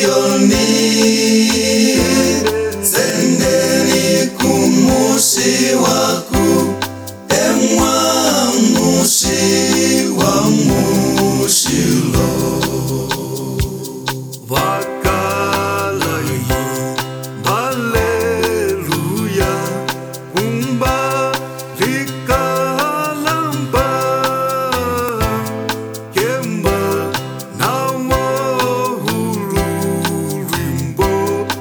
sendeni kumushi waku, mushi wa mushilo. Wakalayi, haleluya, umbalika lamba, kemba na wahulu rimbo,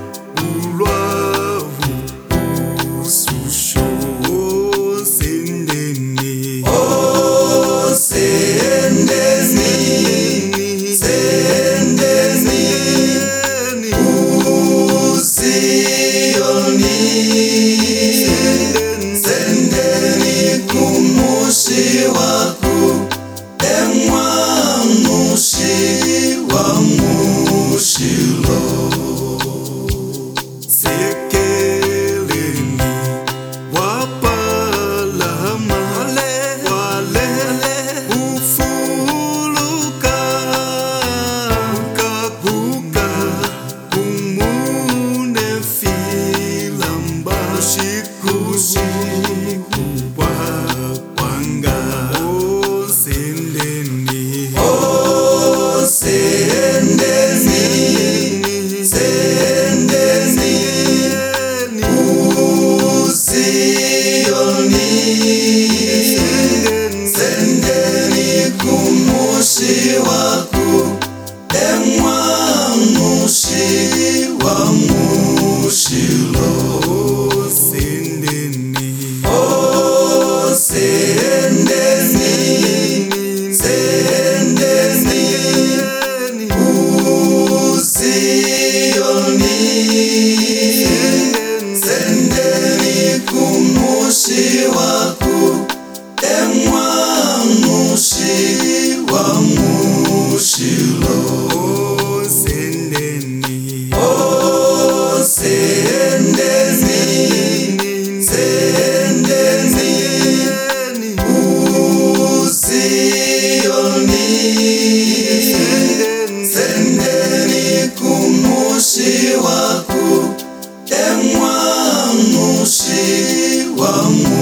ulwavu ususho. Sendeni, sendeni uzioni, sendeni kumushi waku, mushi wa mushilo. Sekeleni wapalama, wale ufuluka, kabuka umune filamba, shiku wapanga. Sendeni, sendeni uzioni, sendeni kumushi waku, mushi wa mushilo. Sendeni, sendeni uzioni, sendeni kumushi waku, mushi wa mushilo. Sendeni, sendeni uzioni, sendeni kumushi waku, mushi wa mushilo.